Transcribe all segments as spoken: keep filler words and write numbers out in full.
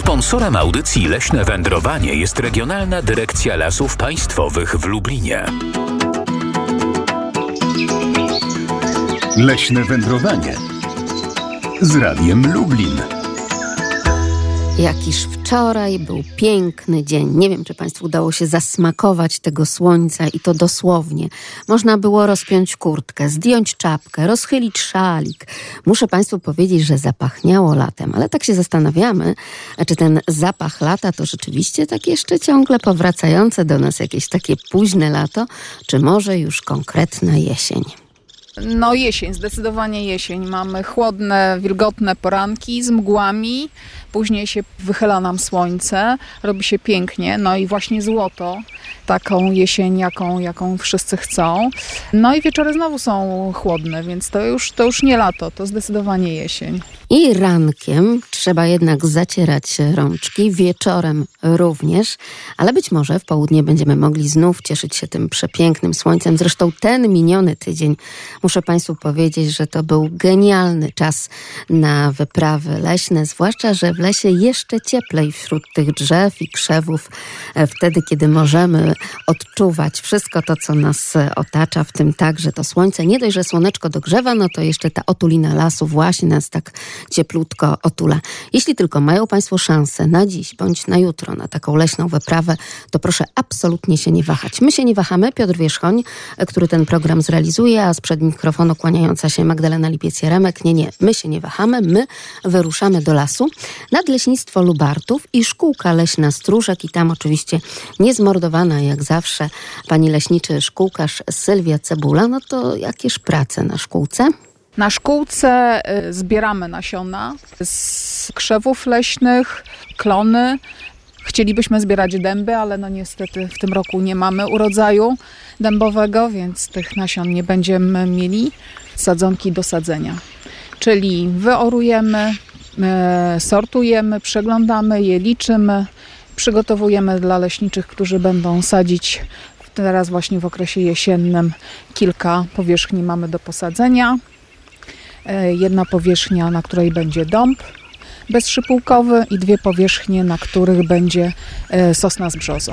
Sponsorem audycji Leśne Wędrowanie jest Regionalna Dyrekcja Lasów Państwowych w Lublinie. Leśne Wędrowanie z Radiem Lublin. Jakiż wczoraj był piękny dzień. Nie wiem, czy Państwu udało się zasmakować tego słońca i to dosłownie. Można było rozpiąć kurtkę, zdjąć czapkę, rozchylić szalik. Muszę Państwu powiedzieć, że zapachniało latem, ale tak się zastanawiamy, czy ten zapach lata to rzeczywiście tak jeszcze ciągle powracające do nas jakieś takie późne lato, czy może już konkretna jesień. No jesień, zdecydowanie jesień. Mamy chłodne, wilgotne poranki z mgłami, później się wychyla nam słońce, robi się pięknie, no i właśnie złoto, taką jesień, jaką, jaką wszyscy chcą. No i wieczory znowu są chłodne, więc to już, to już nie lato, to zdecydowanie jesień. I rankiem trzeba jednak zacierać rączki, wieczorem również, ale być może w południe będziemy mogli znów cieszyć się tym przepięknym słońcem. Zresztą ten miniony tydzień, muszę Państwu powiedzieć, że to był genialny czas na wyprawy leśne, zwłaszcza, że w lesie jeszcze cieplej wśród tych drzew i krzewów, wtedy, kiedy możemy odczuwać wszystko to, co nas otacza, w tym także to słońce. Nie dość, że słoneczko dogrzewa, no to jeszcze ta otulina lasu właśnie nas tak cieplutko otula. Jeśli tylko mają Państwo szansę na dziś bądź na jutro na taką leśną wyprawę, to proszę absolutnie się nie wahać. My się nie wahamy. Piotr Wierzchoń, który ten program zrealizuje, a sprzed mikrofonu kłaniająca się Magdalena Lipiec-Jaremek. Nie, nie, my się nie wahamy. My wyruszamy do lasu. Nadleśnictwo Lubartów i Szkółka Leśna Stróżek i tam oczywiście niezmordowana jak zawsze pani leśniczy szkółkarz Sylwia Cebula. No to jakież prace na szkółce? Na szkółce zbieramy nasiona z krzewów leśnych, klony. Chcielibyśmy zbierać dęby, ale no niestety w tym roku nie mamy urodzaju dębowego, więc tych nasion nie będziemy mieli. Sadzonki do sadzenia. Czyli wyorujemy, sortujemy, przeglądamy je, liczymy, przygotowujemy dla leśniczych, którzy będą sadzić teraz właśnie w okresie jesiennym. Kilka powierzchni mamy do posadzenia. Jedna powierzchnia, na której będzie dąb bezszypułkowy i dwie powierzchnie, na których będzie sosna z brzozą.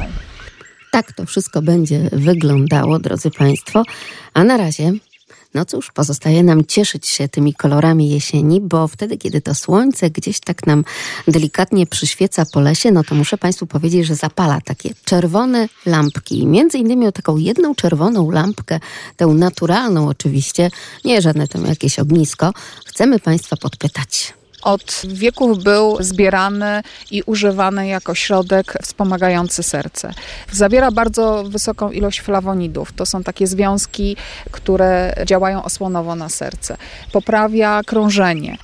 Tak to wszystko będzie wyglądało, drodzy Państwo. A na razie, no cóż, pozostaje nam cieszyć się tymi kolorami jesieni, bo wtedy, kiedy to słońce gdzieś tak nam delikatnie przyświeca po lesie, no to muszę Państwu powiedzieć, że zapala takie czerwone lampki. I między innymi o taką jedną czerwoną lampkę, tę naturalną oczywiście, nie żadne tam jakieś ognisko, chcemy Państwa podpytać. Od wieków był zbierany i używany jako środek wspomagający serce. Zawiera bardzo wysoką ilość flawonidów. To są takie związki, które działają osłonowo na serce. Poprawia krążenie.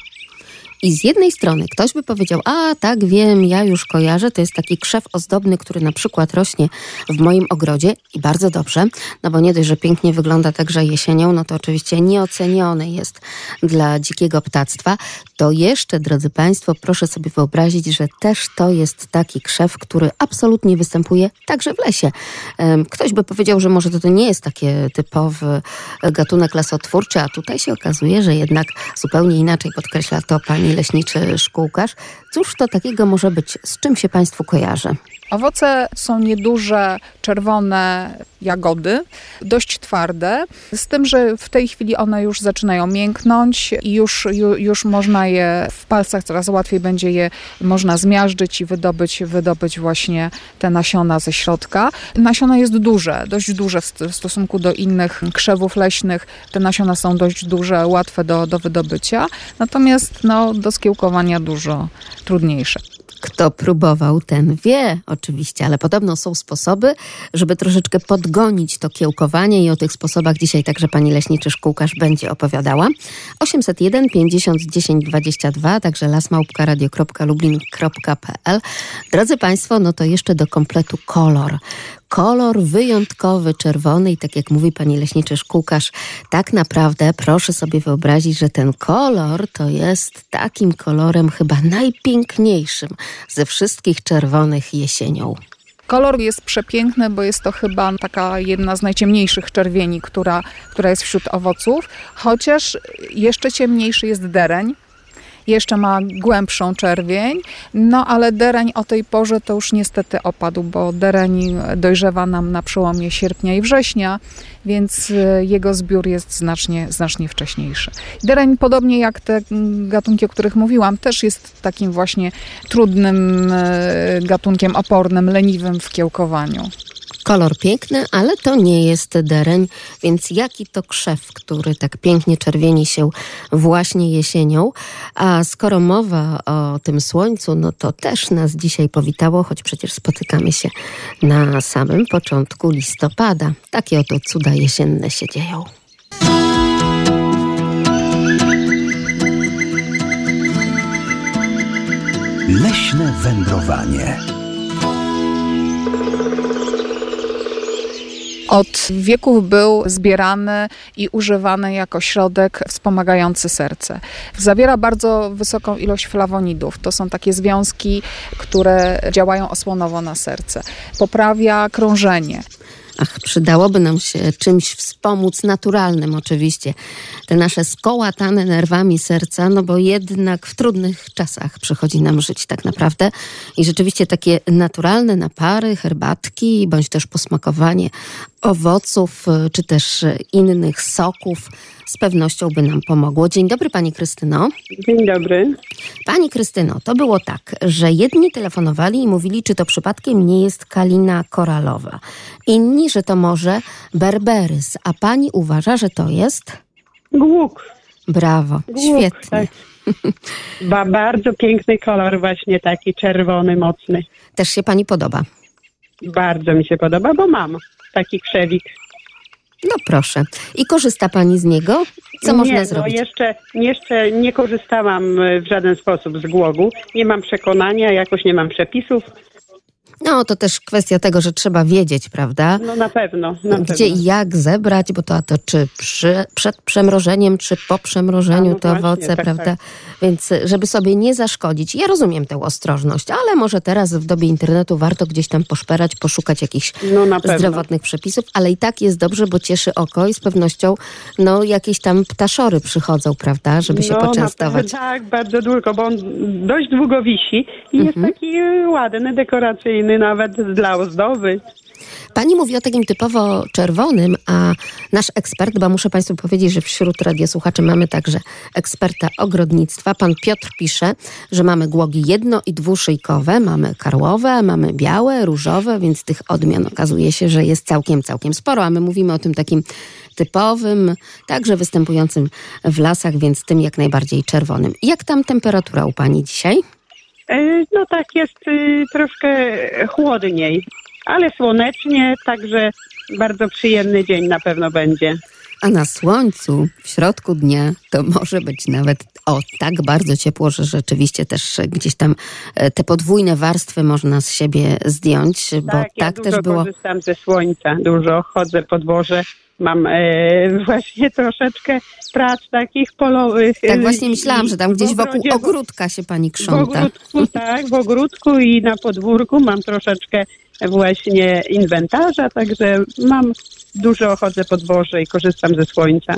I z jednej strony ktoś by powiedział, a tak wiem, ja już kojarzę, to jest taki krzew ozdobny, który na przykład rośnie w moim ogrodzie i bardzo dobrze, no bo nie dość, że pięknie wygląda także jesienią, no to oczywiście nieoceniony jest dla dzikiego ptactwa. To jeszcze, drodzy Państwo, proszę sobie wyobrazić, że też to jest taki krzew, który absolutnie występuje także w lesie. Ktoś by powiedział, że może to, to nie jest taki typowy gatunek lasotwórczy, a tutaj się okazuje, że jednak zupełnie inaczej podkreśla to pani leśniczy szkółkarz. Cóż to takiego może być? Z czym się Państwu kojarzy? Owoce są nieduże, czerwone jagody, dość twarde, z tym, że w tej chwili one już zaczynają mięknąć i już, ju, już można je w palcach, coraz łatwiej będzie je można zmiażdżyć i wydobyć, wydobyć właśnie te nasiona ze środka. Nasiono jest duże, dość duże w stosunku do innych krzewów leśnych. Te nasiona są dość duże, łatwe do, do wydobycia, natomiast no, do skiełkowania dużo trudniejsze. Kto próbował, ten wie oczywiście, ale podobno są sposoby, żeby troszeczkę podgonić to kiełkowanie i o tych sposobach dzisiaj także pani leśniczy szkółkarz będzie opowiadała. osiemset jeden pięćdziesiąt dziesięć dwadzieścia dwa, także lasmałpka radio kropka lublin kropka p l. Drodzy Państwo, no to jeszcze do kompletu kolor. Kolor wyjątkowy, czerwony i tak jak mówi pani leśniczy szkółkarz, tak naprawdę proszę sobie wyobrazić, że ten kolor to jest takim kolorem chyba najpiękniejszym ze wszystkich czerwonych jesienią. Kolor jest przepiękny, bo jest to chyba taka jedna z najciemniejszych czerwieni, która, która jest wśród owoców, chociaż jeszcze ciemniejszy jest dereń. jeszcze ma głębszą czerwień, no ale dereń o tej porze to już niestety opadł, bo dereń dojrzewa nam na przełomie sierpnia i września, więc jego zbiór jest znacznie, znacznie wcześniejszy. Dereń, podobnie jak te gatunki, o których mówiłam, też jest takim właśnie trudnym gatunkiem, opornym, leniwym w kiełkowaniu. Kolor piękny, ale to nie jest dereń, więc jaki to krzew, który tak pięknie czerwieni się właśnie jesienią. A skoro mowa o tym słońcu, no to też nas dzisiaj powitało, choć przecież spotykamy się na samym początku listopada. Takie oto cuda jesienne się dzieją. Leśne wędrowanie. Od wieków był zbierany i używany jako środek wspomagający serce. Zawiera bardzo wysoką ilość flawonidów. To są takie związki, które działają osłonowo na serce. Poprawia krążenie. Ach, przydałoby nam się czymś wspomóc naturalnym oczywiście. Te nasze skołatane nerwami serca, no bo jednak w trudnych czasach przychodzi nam żyć tak naprawdę. I rzeczywiście takie naturalne napary, herbatki, bądź też posmakowanie owoców, czy też innych soków z pewnością by nam pomogło. Dzień dobry, pani Krystyno. Dzień dobry. Pani Krystyno, to było tak, że jedni telefonowali i mówili, czy to przypadkiem nie jest kalina koralowa. Inni, że to może berberys. A pani uważa, że to jest? Głuk. Brawo, Głuk, świetnie. tak. Ba, bardzo piękny kolor, właśnie taki czerwony, mocny. Też się pani podoba? Bardzo mi się podoba, bo mam taki krzewik. No proszę. I korzysta pani z niego? Co nie, można zrobić? No jeszcze, jeszcze nie korzystałam w żaden sposób z głogu. Nie mam przekonania, jakoś nie mam przepisów. No to też kwestia tego, że trzeba wiedzieć, prawda? No na pewno. Na Gdzie pewno. i jak zebrać, bo to, a to czy przy, przed przemrożeniem, czy po przemrożeniu A, no te właśnie, owoce, tak, prawda? tak. Więc żeby sobie nie zaszkodzić. Ja rozumiem tę ostrożność, ale może teraz w dobie internetu warto gdzieś tam poszperać, poszukać jakichś No na pewno. zdrowotnych przepisów, ale i tak jest dobrze, bo cieszy oko i z pewnością no jakieś tam ptaszory przychodzą, prawda? Żeby się no, poczęstować. Na, tak, bardzo długo, bo on dość długo wisi i Mhm. jest taki ładny, dekoracyjny, nawet dla ozdoby. Pani mówi o takim typowo czerwonym, a nasz ekspert, bo muszę państwu powiedzieć, że wśród radiosłuchaczy mamy także eksperta ogrodnictwa. Pan Piotr pisze, że mamy głogi jedno- i dwuszyjkowe, mamy karłowe, mamy białe, różowe, więc tych odmian okazuje się, że jest całkiem, całkiem sporo, a my mówimy o tym takim typowym, także występującym w lasach, więc tym jak najbardziej czerwonym. Jak tam temperatura u pani dzisiaj? E, No tak jest y, troszkę chłodniej, ale słonecznie, także bardzo przyjemny dzień na pewno będzie. A na słońcu, w środku dnia, to może być nawet o tak bardzo ciepło, że rzeczywiście też gdzieś tam e, te podwójne warstwy można z siebie zdjąć, bo Tak, ja tak dużo też było. korzystam ze słońca, dużo chodzę po dworze. Mam e, właśnie troszeczkę prac takich polowych. Tak właśnie myślałam, że tam gdzieś w wokół ogrodzie, ogródka się pani W krząta. ogródku, tak, w ogródku i na podwórku mam troszeczkę właśnie inwentarza, także mam dużo, chodzę po dworze i korzystam ze słońca.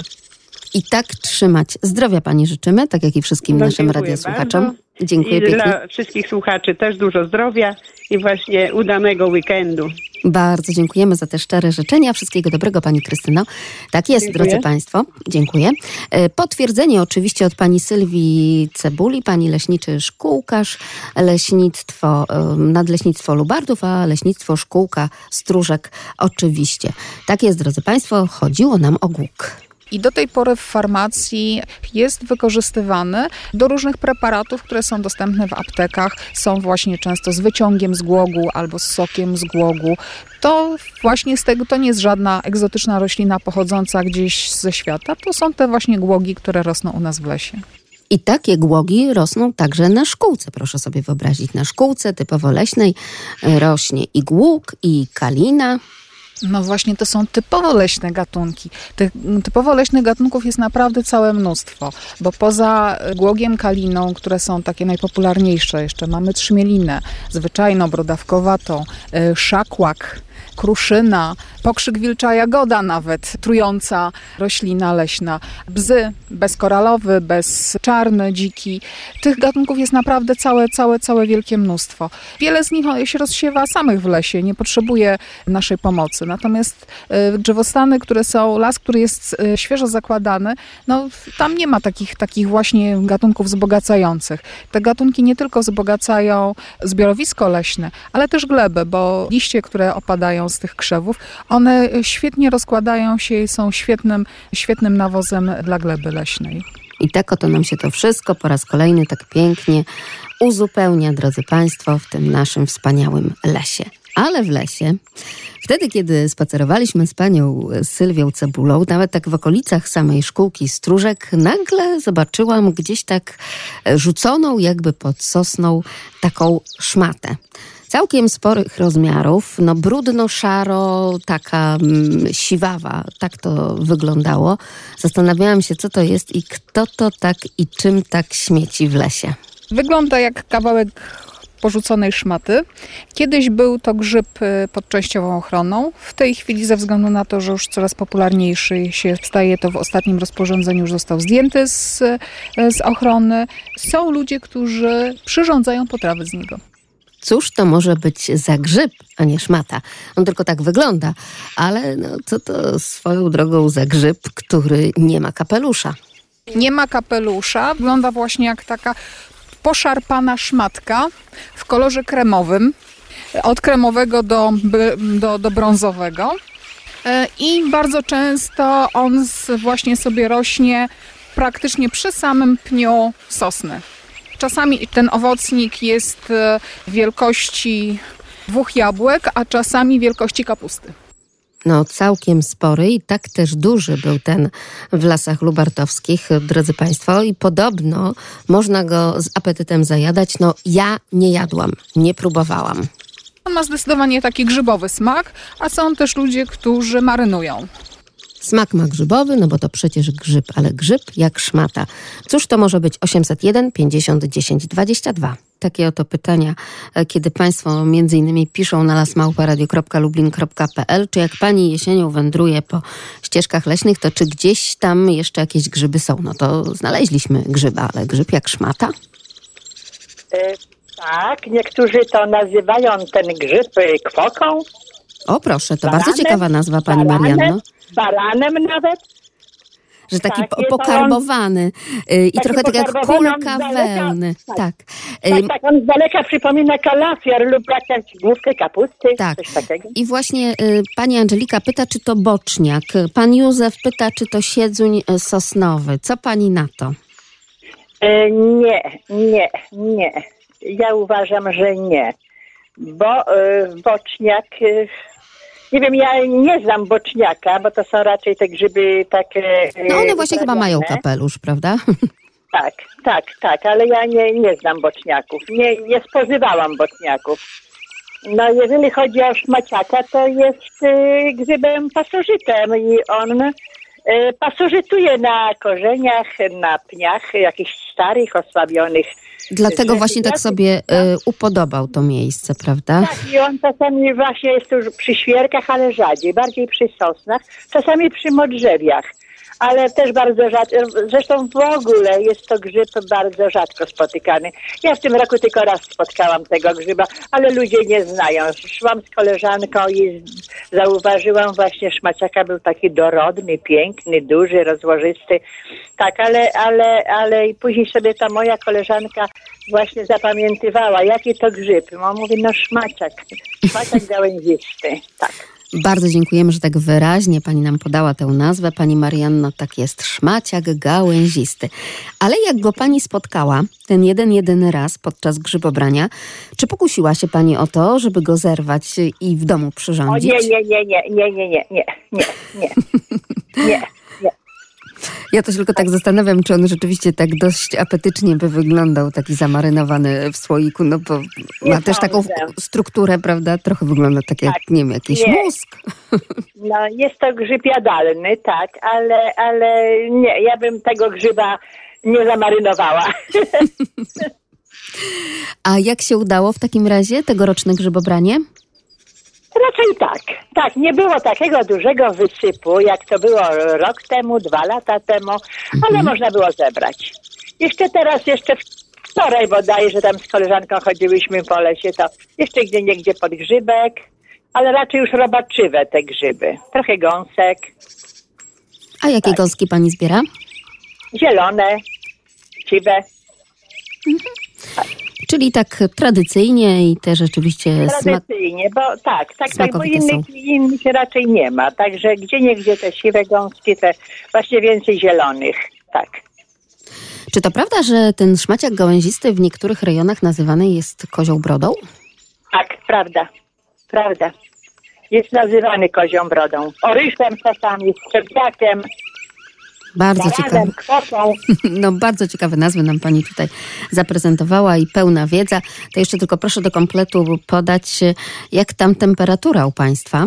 I tak trzymać. Zdrowia pani życzymy, tak jak i wszystkim No, naszym dziękuję radiosłuchaczom. bardzo. Dziękuję I pięknie. dla wszystkich słuchaczy też dużo zdrowia i właśnie udanego weekendu. Bardzo dziękujemy za te szczere życzenia. Wszystkiego dobrego, pani Krystyno. Tak jest, Dziękuję. drodzy państwo. Dziękuję. E, Potwierdzenie oczywiście od pani Sylwii Cebuli, pani leśniczy szkółkarz, leśnictwo, e, nadleśnictwo Lubardów, a leśnictwo szkółka Stróżek oczywiście. Tak jest, drodzy państwo, chodziło nam o głuk. I do tej pory w farmacji jest wykorzystywany do różnych preparatów, które są dostępne w aptekach. Są właśnie często z wyciągiem z głogu albo z sokiem z głogu. To właśnie z tego, to nie jest żadna egzotyczna roślina pochodząca gdzieś ze świata. To są te właśnie głogi, które rosną u nas w lesie. I takie głogi rosną także na szkółce. Proszę sobie wyobrazić, na szkółce typowo leśnej rośnie i głuk, i kalina. No właśnie, to są typowo leśne gatunki. Tych typowo leśnych gatunków jest naprawdę całe mnóstwo, bo poza głogiem, kaliną, które są takie najpopularniejsze, jeszcze mamy trzmielinę, zwyczajną, brodawkowatą, szakłak, kruszyna, pokrzyk wilcza jagoda nawet, trująca roślina leśna, bzy bezkoralowy, bezczarny, dziki. Tych gatunków jest naprawdę całe, całe, całe wielkie mnóstwo. Wiele z nich się rozsiewa samych w lesie, nie potrzebuje naszej pomocy. Natomiast drzewostany, które są, las, który jest świeżo zakładany, no tam nie ma takich, takich właśnie gatunków wzbogacających. Te gatunki nie tylko wzbogacają zbiorowisko leśne, ale też glebę, bo liście, które opadają z tych krzewów, one świetnie rozkładają się i są świetnym, świetnym nawozem dla gleby leśnej. I tak oto nam się to wszystko po raz kolejny tak pięknie uzupełnia, drodzy Państwo, w tym naszym wspaniałym lesie. Ale w lesie, wtedy kiedy spacerowaliśmy z panią Sylwią Cebulą, nawet tak w okolicach samej szkółki Stróżek, nagle zobaczyłam gdzieś tak rzuconą jakby pod sosną taką szmatę. Całkiem sporych rozmiarów, no brudno-szaro, taka mm, siwawa, tak to wyglądało. Zastanawiałam się, co to jest i kto to tak i czym tak śmieci w lesie. Wygląda jak kawałek porzuconej szmaty. Kiedyś był to grzyb pod częściową ochroną. W tej chwili ze względu na to, że już coraz popularniejszy się staje, to w ostatnim rozporządzeniu już został zdjęty z, z ochrony. Są ludzie, którzy przyrządzają potrawy z niego. Cóż to może być za grzyb, a nie szmata? On tylko tak wygląda, ale no, co to swoją drogą za grzyb, który nie ma kapelusza? Nie ma kapelusza, wygląda właśnie jak taka poszarpana szmatka w kolorze kremowym, od kremowego do, do, do brązowego. I bardzo często on właśnie sobie rośnie praktycznie przy samym pniu sosny. Czasami ten owocnik jest wielkości dwóch jabłek, a czasami wielkości kapusty. No całkiem spory i tak też duży był ten w Lasach Lubartowskich, drodzy Państwo, i podobno można go z apetytem zajadać. No ja nie jadłam, nie próbowałam. On ma zdecydowanie taki grzybowy smak, a są też ludzie, którzy marynują. Smak ma grzybowy, no bo to przecież grzyb, ale grzyb jak szmata. Cóż to może być? osiemset jeden pięćdziesiąt dziesięć dwadzieścia dwa. Takie oto pytania, kiedy Państwo między innymi piszą na las małpa radio kropka lublin kropka p l, czy jak Pani jesienią wędruje po ścieżkach leśnych, to czy gdzieś tam jeszcze jakieś grzyby są? No to znaleźliśmy grzyba, ale grzyb jak szmata? E, tak, niektórzy to nazywają ten grzyb kwoką. O proszę, to baranem, bardzo ciekawa nazwa, Pani baranem, Marianno. Baranem nawet. Że taki tak, po, pokarbowany yy, i trochę tak jak kulka daleka, wełny. Tak. Tak. Tak, tak, on z daleka przypomina kalafior lub jakąś główkę kapusty, tak. Coś takiego. I właśnie y, pani Angelika pyta, czy to boczniak. Pan Józef pyta, czy to siedzuń sosnowy. Co pani na to? E, nie, nie, nie. Ja uważam, że nie. Bo e, boczniak... E, Nie wiem, ja nie znam boczniaka, bo to są raczej te grzyby takie... No one właśnie chyba mają kapelusz, prawda? Tak, tak, tak, ale ja nie, nie znam boczniaków. Nie, nie spożywałam boczniaków. No jeżeli chodzi o szmaciaka, to jest y, grzybem pasożytem i on y, pasożytuje na korzeniach, na pniach jakichś starych, osłabionych. Dlatego właśnie tak sobie y, upodobał to miejsce, prawda? Tak, i on czasami właśnie jest już przy świerkach, ale rzadziej, bardziej przy sosnach, czasami przy modrzewiach, ale też bardzo rzadko, zresztą w ogóle jest to grzyb bardzo rzadko spotykany. Ja w tym roku tylko raz spotkałam tego grzyba, ale ludzie nie znają. Szłam z koleżanką i zauważyłam właśnie szmaciaka, był taki dorodny, piękny, duży, rozłożysty. Tak, ale, ale, ale i później sobie ta moja koleżanka właśnie zapamiętywała, jaki to grzyb. No, mówi, no szmaciak, szmaciak gałęzisty, tak. Bardzo dziękujemy, że tak wyraźnie pani nam podała tę nazwę. Pani Marianno, tak jest, szmaciak gałęzisty. Ale jak go pani spotkała, ten jeden, jedyny raz podczas grzybobrania, czy pokusiła się pani o to, żeby go zerwać i w domu przyrządzić? O nie, nie, nie, nie, nie, nie, nie, nie, nie, nie, nie, nie. Ja to się tylko tak zastanawiam, czy on rzeczywiście tak dość apetycznie by wyglądał, taki zamarynowany w słoiku, no bo ma też taką strukturę, prawda? Trochę wygląda tak jak, tak, nie wiem, jakiś nie. mózg. No, jest to grzyb jadalny, tak, ale, ale nie, ja bym tego grzyba nie zamarynowała. A jak się udało w takim razie tegoroczne grzybobranie? Raczej tak. Tak, nie było takiego dużego wysypu, jak to było rok temu, dwa lata temu, ale Mhm. można było zebrać. Jeszcze teraz, jeszcze wczoraj bodajże tam z koleżanką chodziłyśmy po lesie, to jeszcze gdzie niegdzie pod grzybek, ale raczej już robaczywe te grzyby. Trochę gąsek, A jakie Tak. gąski pani zbiera? zielone, siwe. Czyli tak tradycyjnie i też rzeczywiście smak... Tradycyjnie, bo tak, tak, tak, bo Smakowite innych, są. innych raczej nie ma. Także gdzie niegdzie te siwe gąski, te właśnie więcej zielonych, tak. Czy to prawda, że ten szmaciak gałęzisty w niektórych rejonach nazywany jest kozią brodą? Tak, prawda, prawda. Jest nazywany kozią brodą. Oryszem czasami, strzepciakiem, Bardzo ciekawe. baradem, kwotą. No bardzo ciekawe nazwy nam pani tutaj zaprezentowała i pełna wiedza. To jeszcze tylko proszę do kompletu podać, jak tam temperatura u państwa?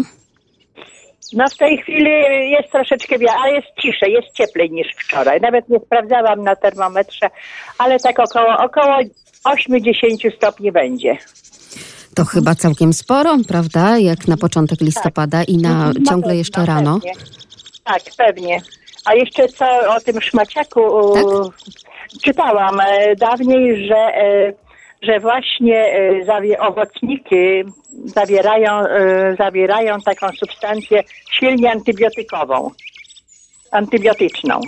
No w tej chwili jest troszeczkę, wia- ale jest ciszej, jest cieplej niż wczoraj. Nawet nie sprawdzałam na termometrze, ale tak około, około osiem do dziesięciu stopni będzie. To chyba całkiem sporo, prawda? Jak na początek listopada i na No ciągle pewnie, jeszcze rano. Pewnie. Tak, pewnie. A jeszcze co o tym szmaciaku Tak? e, czytałam e, dawniej, że, e, że właśnie e, zawie, owocniki zawierają, e, zawierają taką substancję silnie antybiotykową, antybiotyczną.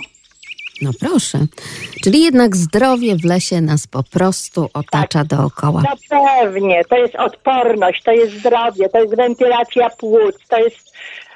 No proszę. Czyli jednak zdrowie w lesie nas po prostu otacza dookoła. No pewnie, to jest odporność, to jest zdrowie, to jest wentylacja płuc, to jest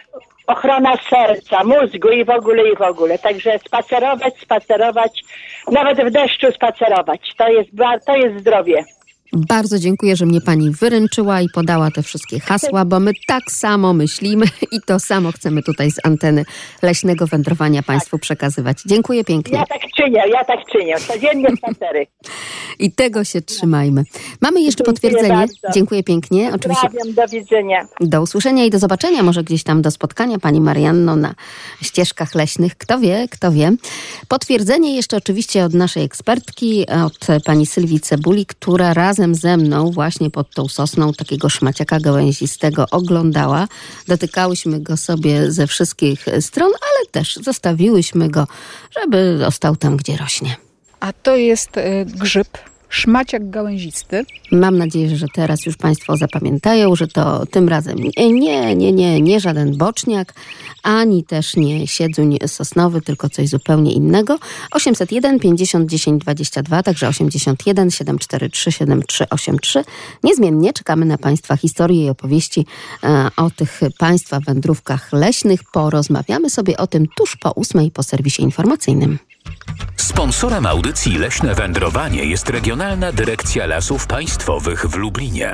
ochrona serca, mózgu i w ogóle, i w ogóle. Także spacerować, spacerować, nawet w deszczu spacerować. To jest, ba- to jest zdrowie. Bardzo dziękuję, że mnie pani wyręczyła i podała te wszystkie hasła, bo my tak samo myślimy i to samo chcemy tutaj z anteny Leśnego Wędrowania państwu przekazywać. Dziękuję pięknie. Ja tak czynię, ja tak czynię. Codziennie spacery. I tego się trzymajmy. Mamy jeszcze Dziękuję potwierdzenie. bardzo. Dziękuję pięknie. Oczywiście Pozdrawiam, do widzenia. do usłyszenia i do zobaczenia, może gdzieś tam do spotkania pani Marianno na ścieżkach leśnych. Kto wie, kto wie. Potwierdzenie jeszcze oczywiście od naszej ekspertki, od pani Sylwii Cebuli, która razem ze mną właśnie pod tą sosną takiego szmaciaka gałęzistego oglądała. Dotykałyśmy go sobie ze wszystkich stron, ale też zostawiłyśmy go, żeby został tam, gdzie rośnie. A to jest y, grzyb, szmaciak gałęzisty. Mam nadzieję, że teraz już państwo zapamiętają, że to tym razem nie, nie, nie, nie, nie żaden boczniak, ani też nie siedzuń sosnowy, tylko coś zupełnie innego. osiemset jeden pięćdziesiąt dziesięć dwadzieścia dwa, także osiemdziesiąt jeden siedem cztery trzy siedem trzy osiem trzy. Niezmiennie czekamy na państwa historie i opowieści e, o tych państwa wędrówkach leśnych. Porozmawiamy sobie o tym tuż po ósmej po serwisie informacyjnym. Sponsorem audycji Leśne Wędrowanie jest Regionalna Dyrekcja Lasów Państwowych w Lublinie.